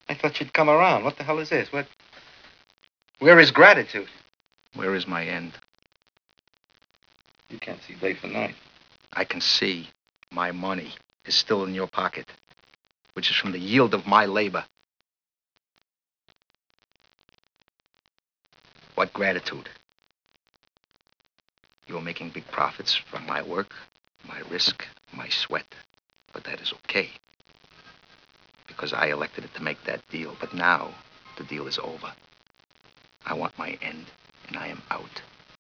I thought you'd come around. What the hell is this? Where is gratitude? Where is my end? You can't see day from night. I can see my money is still in your pocket, which is from the yield of my labor. What gratitude? You are making big profits from my work, my risk, my sweat. But that is okay, because I elected it to make that deal. But now, the deal is over. I want my end, and I am out.